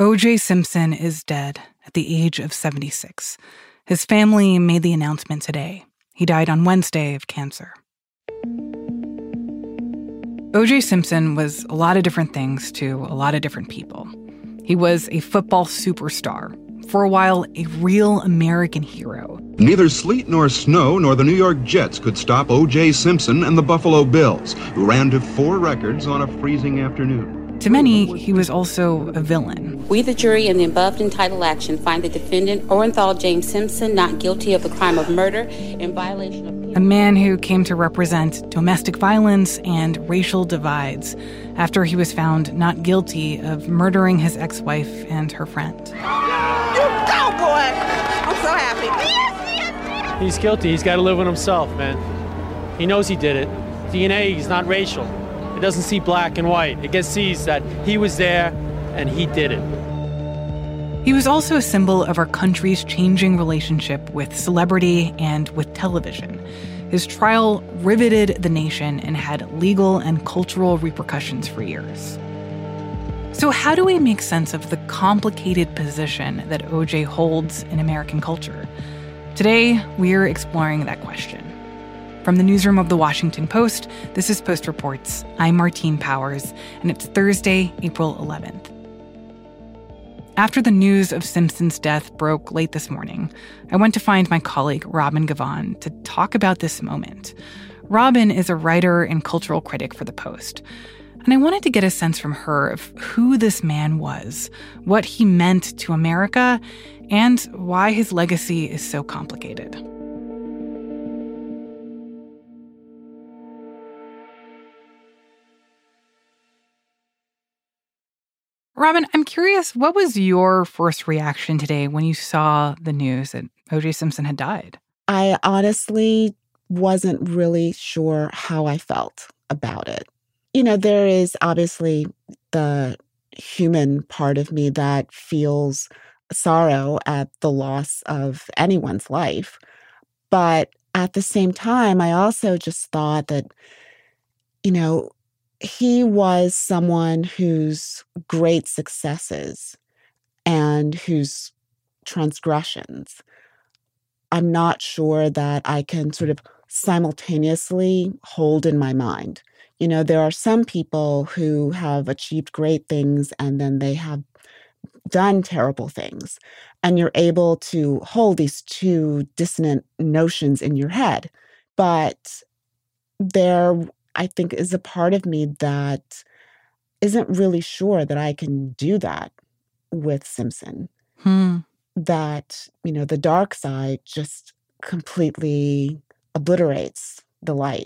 O.J. Simpson is dead at the age of 76. His family made the announcement today. He died on Wednesday of cancer. O.J. Simpson was a lot of different things to a lot of different people. He was a football superstar. For a while, a real American hero. Neither sleet nor snow nor the New York Jets could stop O.J. Simpson and the Buffalo Bills, who ran to 4 records on a freezing afternoon. To many, he was also a villain. We, the jury, in the above entitled action, find the defendant, Orenthal James Simpson, not guilty of the crime of murder in violation of... A man who came to represent domestic violence and racial divides after he was found not guilty of murdering his ex-wife and her friend. You go, boy! I'm so happy. He's guilty. He's got to live with himself, man. He knows he did it. DNA is not racial. It doesn't see black and white. It just sees that he was there and he did it. He was also a symbol of our country's changing relationship with celebrity and with television. His trial riveted the nation and had legal and cultural repercussions for years. So how do we make sense of the complicated position that O.J. holds in American culture? Today, we're exploring that question. From the newsroom of The Washington Post, this is Post Reports. I'm Martine Powers, and it's Thursday, April 11th. After the news of Simpson's death broke late this morning, I went to find my colleague Robin Givhan to talk about this moment. Robin is a writer and cultural critic for The Post, and I wanted to get a sense from her of who this man was, what he meant to America, and why his legacy is so complicated. Robin, I'm curious, what was your first reaction today when you saw the news that O.J. Simpson had died? I honestly wasn't really sure how I felt about it. You know, there is obviously the human part of me that feels sorrow at the loss of anyone's life. But at the same time, I also just thought that, you know, he was someone whose great successes and whose transgressions, I'm not sure that I can sort of simultaneously hold in my mind. You know, there are some people who have achieved great things and then they have done terrible things. And you're able to hold these two dissonant notions in your head. But there, I think, is a part of me that isn't really sure that I can do that with Simpson. That, you know, the dark side just completely obliterates the light.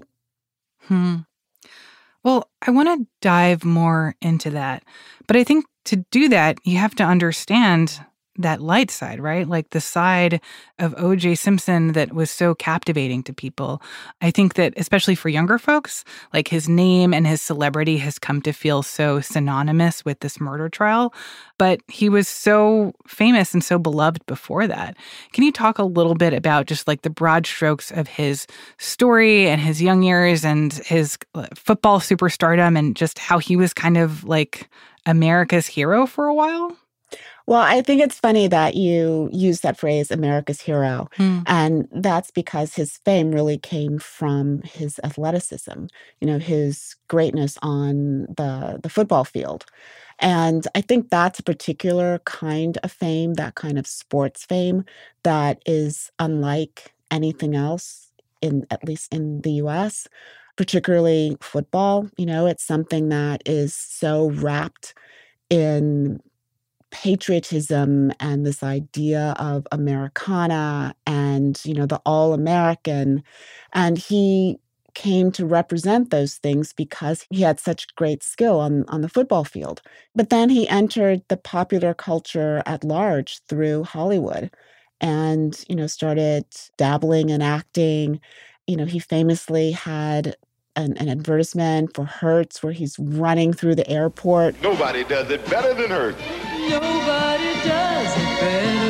Well, I want to dive more into that. But I think to do that, you have to understand that light side, right? Like the side of O.J. Simpson that was so captivating to people. I think that especially for younger folks, like his name and his celebrity has come to feel so synonymous with this murder trial. But he was so famous and so beloved before that. Can you talk a little bit about just like the broad strokes of his story and his young years and his football superstardom and just how he was kind of like America's hero for a while? Well, I think it's funny that you use that phrase, America's hero. And that's because his fame really came from his athleticism, you know, his greatness on the football field. And I think that's a particular kind of fame, that kind of sports fame that is unlike anything else, at least in the U.S., particularly football. You know, it's something that is so wrapped in patriotism and this idea of Americana and, you know, the all-American. And he came to represent those things because he had such great skill on the football field. But then he entered the popular culture at large through Hollywood and, you know, started dabbling in acting. You know, he famously had an advertisement for Hertz where he's running through the airport. Nobody does it better than Hertz. Nobody does it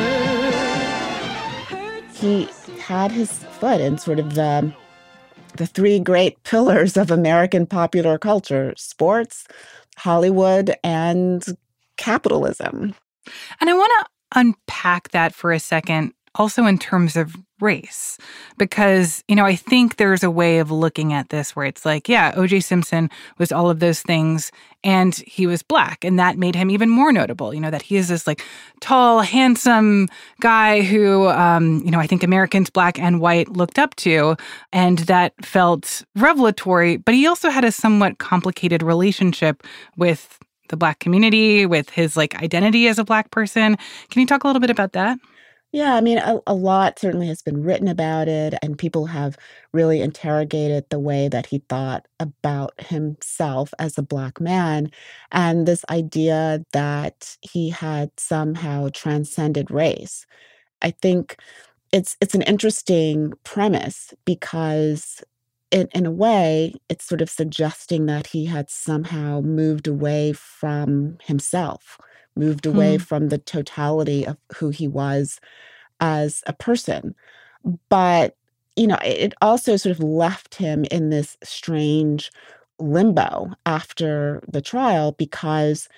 better. He had his foot in sort of the three great pillars of American popular culture: sports, Hollywood, and capitalism. And I want to unpack that for a second, also in terms of race, because, I think there's a way of looking at this where it's like, yeah, O.J. Simpson was all of those things, and he was Black, and that made him even more notable, that he is this like tall, handsome guy who, I think Americans, Black and white, looked up to, and that felt revelatory, but he also had a somewhat complicated relationship with the Black community, with his like identity as a Black person. Can you talk a little bit about that? Yeah, I mean, a lot certainly has been written about it, and people have really interrogated the way that he thought about himself as a Black man, and this idea that he had somehow transcended race. I think it's an interesting premise because in a way, it's sort of suggesting that he had somehow moved away from himself, moved away from the totality of who he was as a person. But, it also sort of left him in this strange limbo after the trial because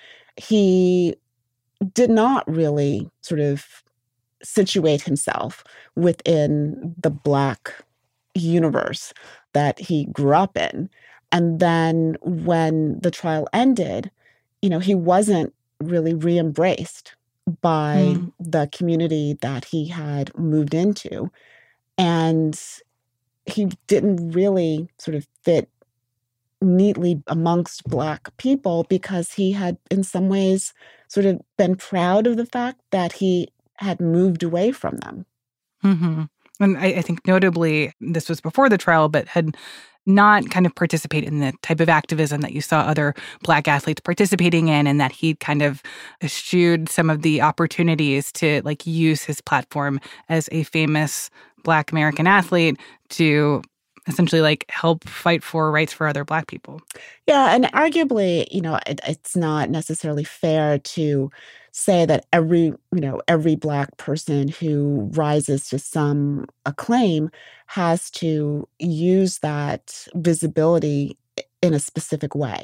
he did not really sort of situate himself within the Black universe that he grew up in. And then when the trial ended, he wasn't really re-embraced by the community that he had moved into. And he didn't really sort of fit neatly amongst Black people because he had in some ways sort of been proud of the fact that he had moved away from them. Mm-hmm. And I think notably, this was before the trial, but had not kind of participate in the type of activism that you saw other Black athletes participating in, and that he kind of eschewed some of the opportunities to like use his platform as a famous Black American athlete to essentially like help fight for rights for other Black people. Yeah, and arguably, it's not necessarily fair to say that every Black person who rises to some acclaim has to use that visibility in a specific way.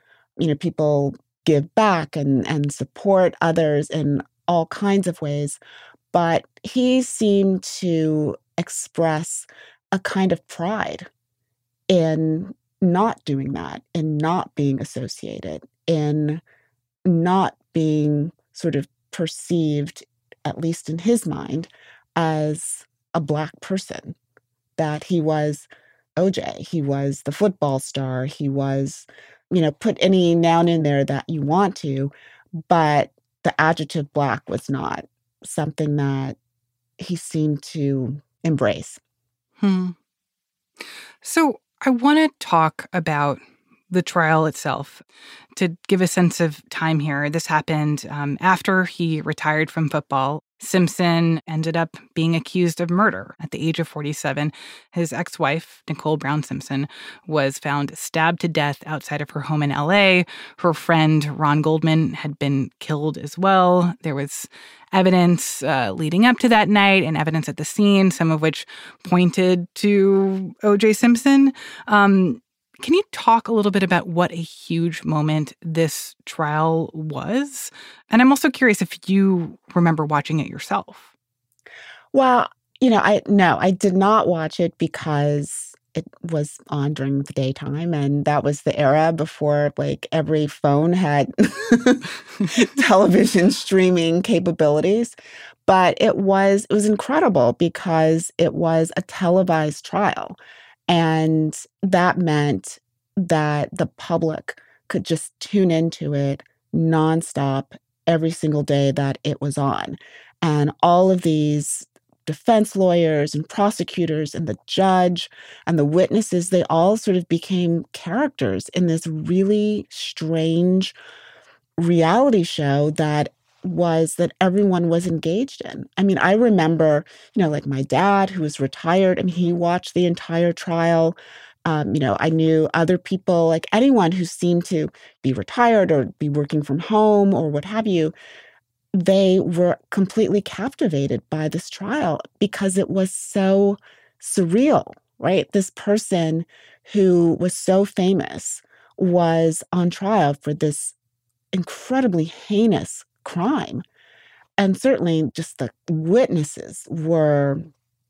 People give back and support others in all kinds of ways, but he seemed to express a kind of pride in not doing that, in not being associated, in not being sort of perceived, at least in his mind, as a Black person. That he was OJ, he was the football star, he was, put any noun in there that you want to, but the adjective Black was not something that he seemed to embrace. So I want to talk about the trial itself to give a sense of time here. This happened after he retired from football. Simpson ended up being accused of murder at the age of 47. His ex-wife, Nicole Brown Simpson, was found stabbed to death outside of her home in L.A. Her friend, Ron Goldman, had been killed as well. There was evidence leading up to that night and evidence at the scene, some of which pointed to O.J. Simpson. Can you talk a little bit about what a huge moment this trial was? And I'm also curious if you remember watching it yourself. Well, I did not watch it because it was on during the daytime, and that was the era before like every phone had television streaming capabilities. But it was incredible because it was a televised trial. And that meant that the public could just tune into it nonstop every single day that it was on. And all of these defense lawyers and prosecutors and the judge and the witnesses, they all sort of became characters in this really strange reality show that everyone was engaged in. I mean, I remember, like my dad who was retired and he watched the entire trial. I knew other people, like anyone who seemed to be retired or be working from home or what have you, they were completely captivated by this trial because it was so surreal, right? This person who was so famous was on trial for this incredibly heinous crime. And certainly just the witnesses were,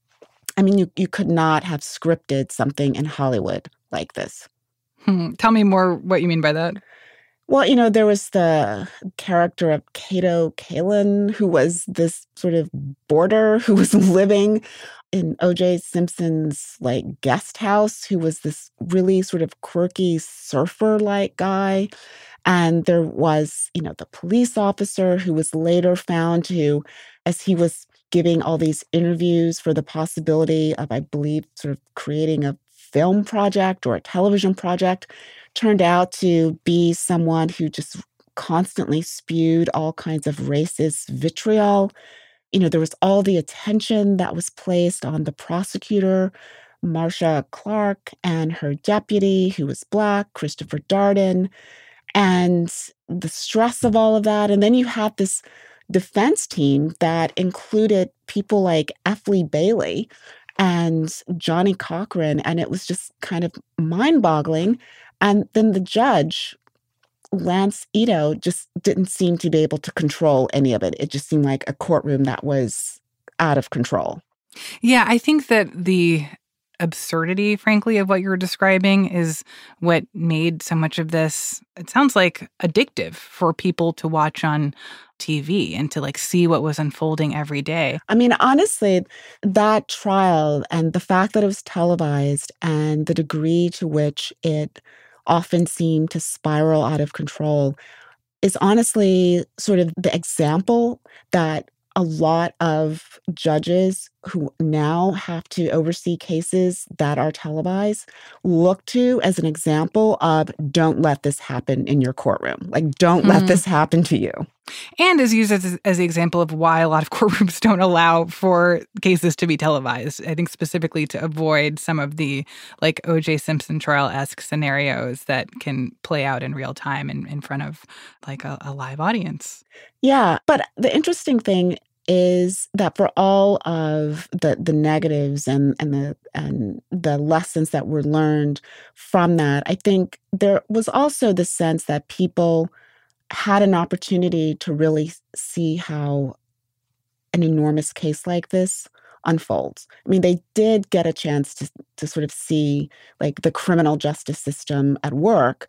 I mean, you could not have scripted something in Hollywood like this. Tell me more what you mean by that. Well, there was the character of Kato Kalin, who was this sort of boarder who was living in O.J. Simpson's guest house, who was this really sort of quirky surfer-like guy. And there was, the police officer who was later found to, as he was giving all these interviews for the possibility of, I believe, sort of creating a film project or a television project, turned out to be someone who just constantly spewed all kinds of racist vitriol. There was all the attention that was placed on the prosecutor, Marcia Clark, and her deputy, who was Black, Christopher Darden, and the stress of all of that. And then you had this defense team that included people like F. Lee Bailey and Johnny Cochran, and it was just kind of mind-boggling. And then the judge, Lance Ito, just didn't seem to be able to control any of it. It just seemed like a courtroom that was out of control. Yeah, I think that the absurdity, frankly, of what you're describing is what made so much of this, it sounds like, addictive for people to watch on TV and to see what was unfolding every day. I mean, honestly, that trial and the fact that it was televised and the degree to which it often seemed to spiral out of control is honestly sort of the example that a lot of judges who now have to oversee cases that are televised look to as an example of don't let this happen in your courtroom. Don't let this happen to you. And is used as the example of why a lot of courtrooms don't allow for cases to be televised. I think specifically to avoid some of the O.J. Simpson trial-esque scenarios that can play out in real time in front of a live audience. Yeah, but the interesting thing is that for all of the negatives and the lessons that were learned from that, I think there was also the sense that people had an opportunity to really see how an enormous case like this unfolds. I mean, they did get a chance to sort of see the criminal justice system at work.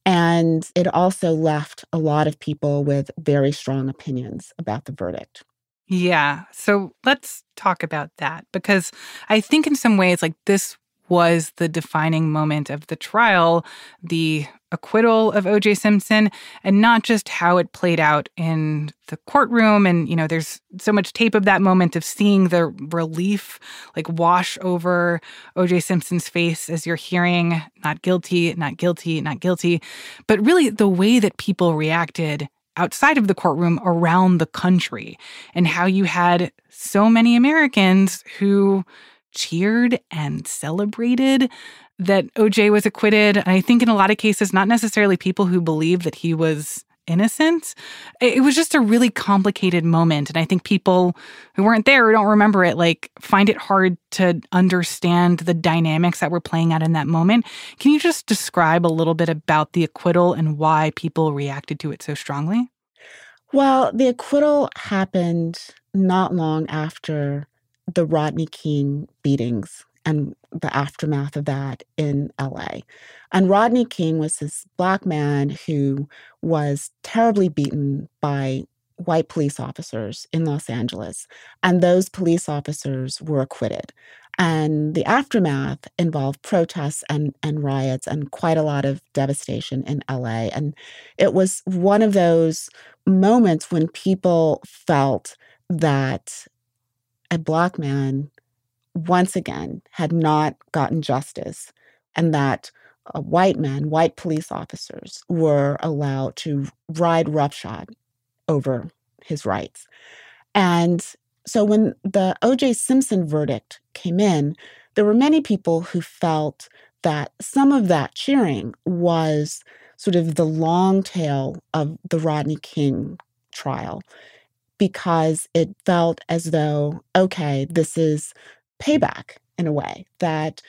And it also left a lot of people with very strong opinions about the verdict. Yeah. So let's talk about that, because I think in some ways, this was the defining moment of the trial, the acquittal of O.J. Simpson, and not just how it played out in the courtroom. And, there's so much tape of that moment of seeing the relief wash over O.J. Simpson's face as you're hearing not guilty, not guilty, not guilty, but really the way that people reacted outside of the courtroom around the country, and how you had so many Americans who cheered and celebrated that OJ was acquitted. And I think in a lot of cases, not necessarily people who believe that he was innocent. It was just a really complicated moment. And I think people who weren't there or don't remember it, find it hard to understand the dynamics that were playing out in that moment. Can you just describe a little bit about the acquittal and why people reacted to it so strongly? Well, the acquittal happened not long after the Rodney King beatings and the aftermath of that in LA. And Rodney King was this Black man who was terribly beaten by white police officers in Los Angeles. And those police officers were acquitted. And the aftermath involved protests and riots and quite a lot of devastation in LA. And it was one of those moments when people felt that a Black man, once again, had not gotten justice, and that white police officers were allowed to ride roughshod over his rights. And so when the O.J. Simpson verdict came in, there were many people who felt that some of that cheering was sort of the long tail of the Rodney King trial, because it felt as though, okay, this is payback in a way, that,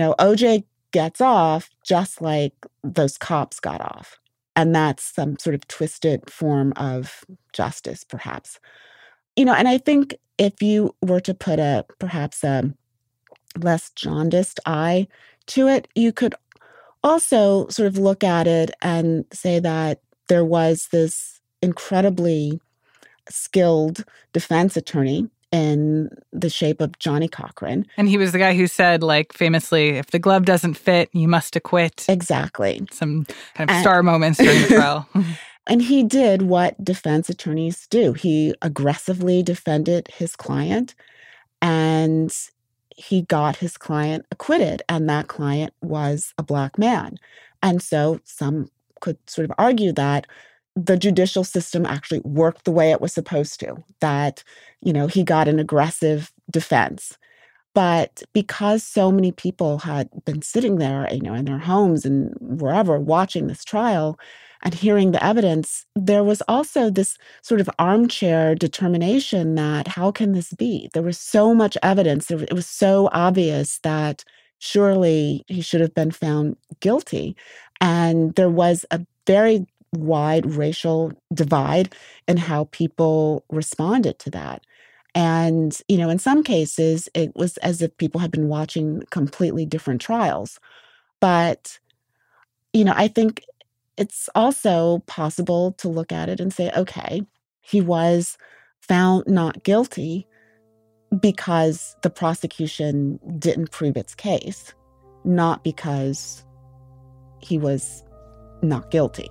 OJ gets off just like those cops got off. And that's some sort of twisted form of justice, perhaps. And I think if you were to put perhaps a less jaundiced eye to it, you could also sort of look at it and say that there was this incredibly skilled defense attorney in the shape of Johnnie Cochran. And he was the guy who said, like, famously, if the glove doesn't fit, you must acquit. Exactly. Some kind of star moments during the trial. And he did what defense attorneys do. He aggressively defended his client, and he got his client acquitted, and that client was a Black man. And so some could sort of argue that the judicial system actually worked the way it was supposed to, that, he got an aggressive defense. But because so many people had been sitting there, in their homes and wherever watching this trial and hearing the evidence, there was also this sort of armchair determination that how can this be? There was so much evidence. It was so obvious that surely he should have been found guilty. And there was a very wide racial divide in how people responded to that. And, in some cases, it was as if people had been watching completely different trials. But, I think it's also possible to look at it and say, okay, he was found not guilty because the prosecution didn't prove its case, not because he was not guilty.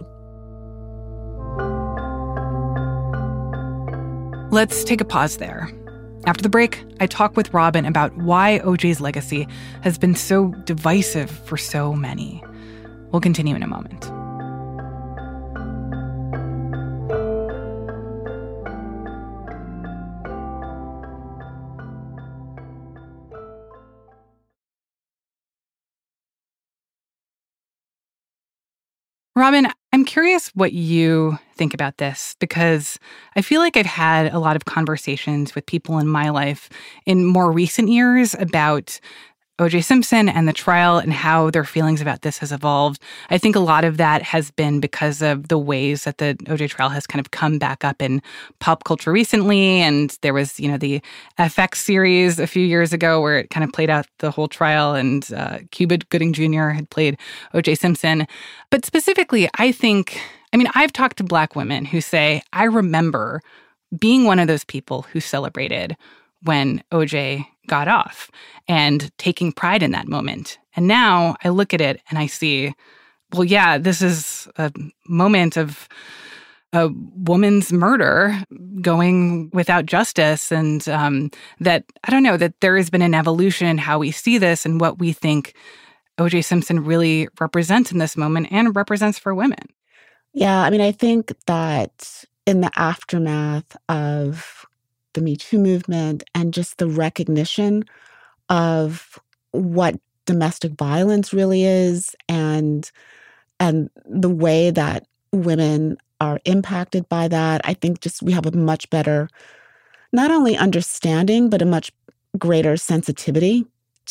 Let's take a pause there. After the break, I talk with Robin about why OJ's legacy has been so divisive for so many. We'll continue in a moment. Robin, I'm curious what you think about this, because I feel like I've had a lot of conversations with people in my life in more recent years about O.J. Simpson and the trial and how their feelings about this has evolved. I think a lot of that has been because of the ways that the O.J. trial has kind of come back up in pop culture recently. And there was, the FX series a few years ago where it kind of played out the whole trial, and Cuba Gooding Jr. had played O.J. Simpson. But specifically, I've talked to Black women who say, I remember being one of those people who celebrated when O.J. got off and taking pride in that moment. And now I look at it and I see, well, yeah, this is a moment of a woman's murder going without justice. And that there has been an evolution in how we see this and what we think O.J. Simpson really represents in this moment and represents for women. Yeah, I think that in the aftermath of the Me Too movement and just the recognition of what domestic violence really is and the way that women are impacted by that, I think just we have a much better, not only understanding, but a much greater sensitivity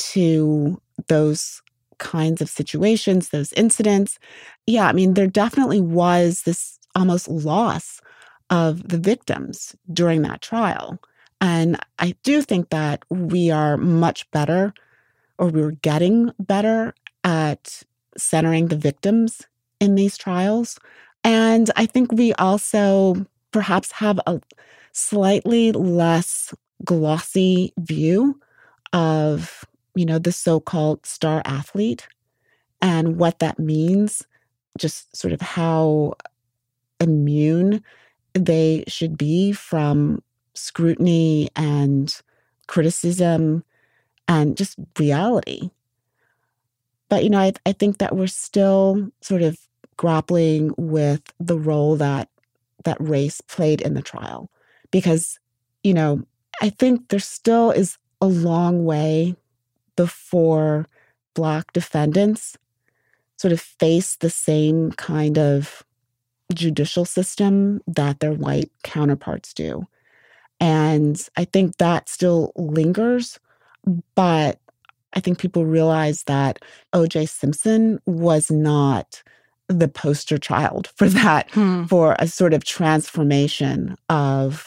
to those kinds of situations, those incidents. Yeah, there definitely was this almost loss of the victims during that trial. And I do think that we are much better, or we were getting better at centering the victims in these trials. And I think we also perhaps have a slightly less glossy view of, the so-called star athlete and what that means, just sort of how immune they should be from scrutiny and criticism and just reality. But, I think that we're still sort of grappling with the role that race played in the trial. Because, I think there still is a long way before Black defendants sort of face the same kind of judicial system that their white counterparts do. And I think that still lingers, but I think people realize that O.J. Simpson was not the poster child for that, for a sort of transformation of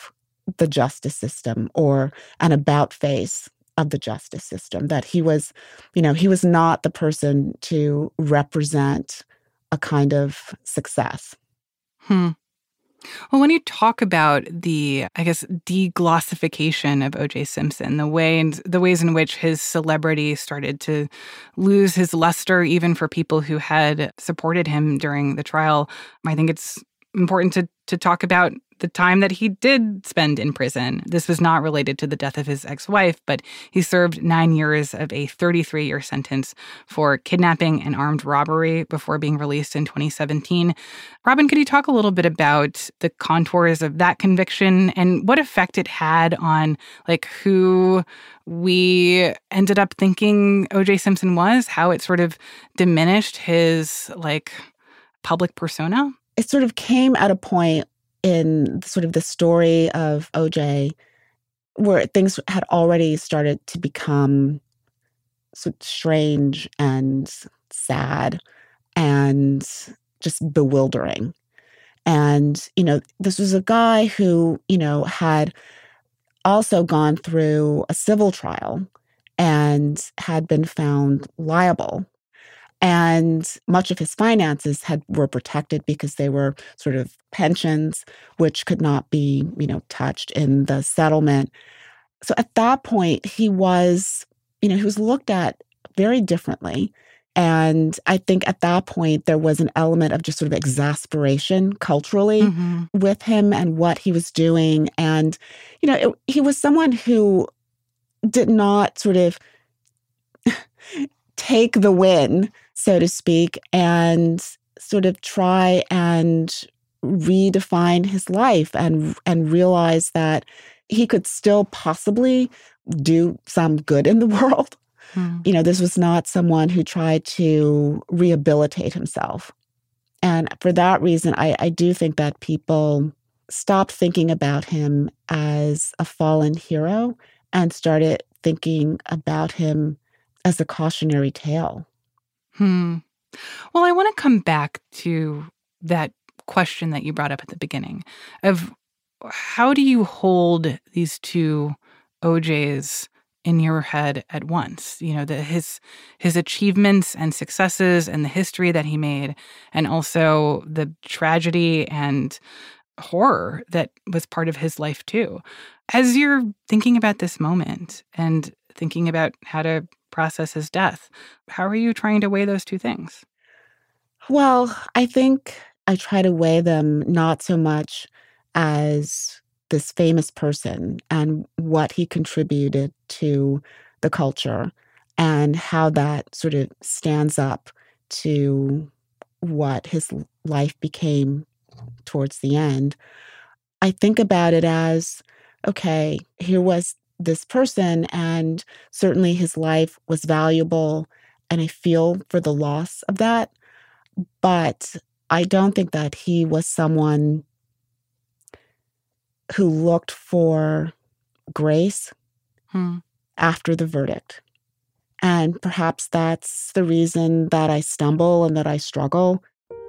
the justice system or an about face of the justice system, that he was not the person to represent a kind of success. Well, when you talk about the, I guess, deglossification of O.J. Simpson, the ways in which his celebrity started to lose his luster, even for people who had supported him during the trial, I think it's important to talk about the time that he did spend in prison. This was not related to the death of his ex-wife, but he served 9 years of a 33-year sentence for kidnapping and armed robbery before being released in 2017. Robin, could you talk a little bit about the contours of that conviction and what effect it had on, who we ended up thinking O.J. Simpson was, how it sort of diminished his, public persona? It sort of came at a point in sort of the story of O.J. where things had already started to become sort of strange and sad and just bewildering. And, this was a guy who, had also gone through a civil trial and had been found liable. And much of his finances were protected because they were sort of pensions, which could not be, touched in the settlement. So at that point, he was looked at very differently. And I think at that point, there was an element of just sort of exasperation culturally with him and what he was doing. And, he was someone who did not sort of take the win, so to speak, and sort of try and redefine his life and realize that he could still possibly do some good in the world. This was not someone who tried to rehabilitate himself. And for that reason, I do think that people stopped thinking about him as a fallen hero and started thinking about him as a cautionary tale. Well, I want to come back to that question that you brought up at the beginning of how do you hold these two OJs in your head at once? His achievements and successes and the history that he made, and also the tragedy and horror that was part of his life too. As you're thinking about this moment and thinking about how to process his death, how are you trying to weigh those two things? Well, I think I try to weigh them not so much as this famous person and what he contributed to the culture and how that sort of stands up to what his life became towards the end. I think about it as, okay, here was this person, and certainly his life was valuable, and I feel for the loss of that. But I don't think that he was someone who looked for grace after the verdict. And perhaps that's the reason that I stumble and that I struggle.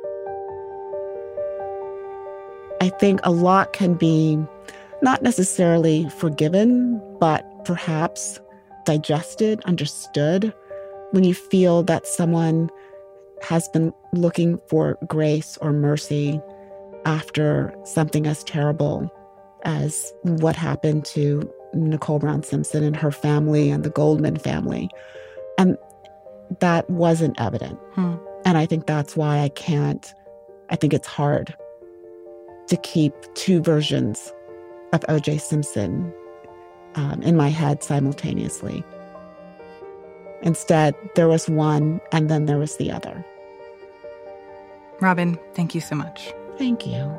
I think a lot can be not necessarily forgiven, but perhaps digested, understood, when you feel that someone has been looking for grace or mercy after something as terrible as what happened to Nicole Brown Simpson and her family and the Goldman family. And that wasn't evident. And I think that's why I think it's hard to keep two versions of O.J. Simpson in my head simultaneously. Instead, there was one, and then there was the other. Robin, thank you so much. Thank you.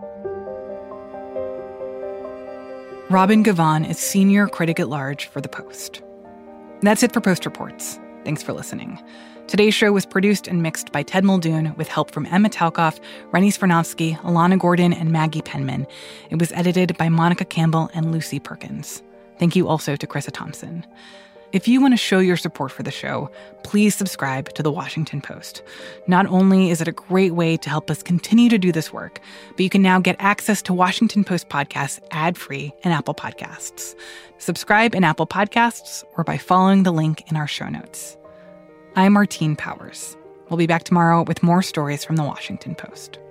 Robin Givhan is senior critic at large for The Post. That's it for Post Reports. Thanks for listening. Today's show was produced and mixed by Ted Muldoon with help from Emma Talkoff, Rennie Svirnovsky, Alana Gordon, and Maggie Penman. It was edited by Monica Campbell and Lucy Perkins. Thank you also to Krista Thompson. If you want to show your support for the show, please subscribe to The Washington Post. Not only is it a great way to help us continue to do this work, but you can now get access to Washington Post podcasts ad-free in Apple Podcasts. Subscribe in Apple Podcasts or by following the link in our show notes. I'm Martine Powers. We'll be back tomorrow with more stories from The Washington Post.